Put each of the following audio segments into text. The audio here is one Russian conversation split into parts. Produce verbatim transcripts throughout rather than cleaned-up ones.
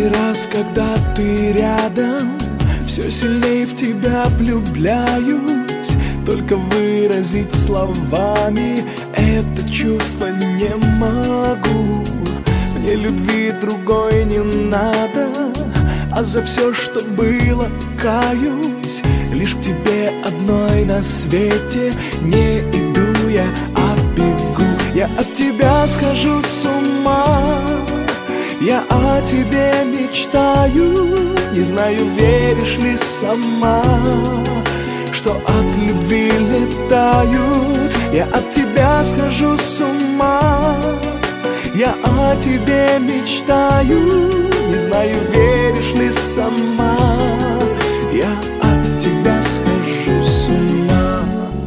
Каждый раз, когда ты рядом, все сильнее в тебя влюбляюсь. Только выразить словами это чувство не могу. Мне любви другой не надо, а за все, что было, каюсь. Лишь к тебе одной на свете не иду я, а бегу. Я от тебя схожу с ума, я о тебе мечтаю. Не знаю, веришь ли сама, что от любви летают. Я от тебя схожу с ума, я о тебе мечтаю. Не знаю, веришь ли сама, я от тебя схожу с ума.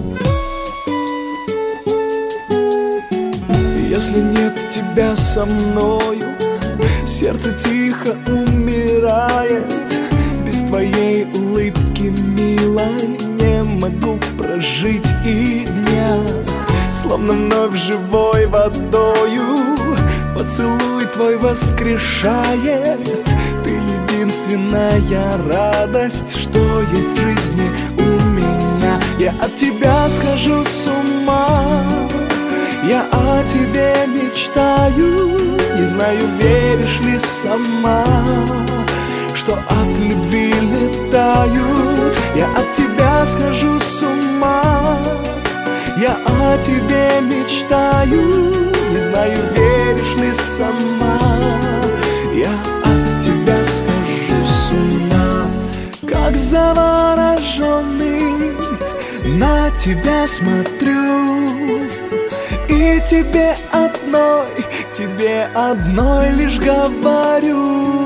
Если нет тебя со мною, сердце тихо умирает. Без твоей улыбки, милой, не могу прожить и дня. Словно вновь живой водою поцелуй твой воскрешает. Ты единственная радость, что есть в жизни у меня. Я от тебя схожу с ума, я о тебе мечтаю. Не знаю, веришь ли сама, что от любви летают. Я от тебя схожу с ума, я о тебе мечтаю. Не знаю, веришь ли сама, я от тебя схожу с ума. Как завороженный на тебя смотрю, и тебе одной, тебе одной лишь говорю.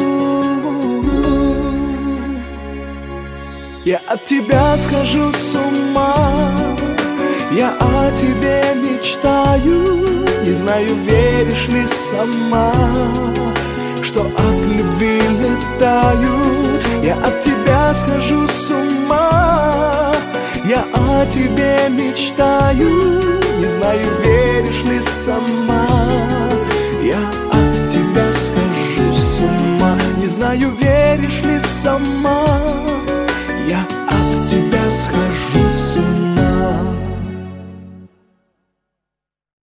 Я от тебя схожу с ума, я о тебе мечтаю. Не знаю, веришь ли сама, что от любви летают. Я от тебя схожу с ума, я о тебе мечтаю. Не знаю, веришь ли сама, я от тебя схожу с ума. Не знаю, веришь ли сама,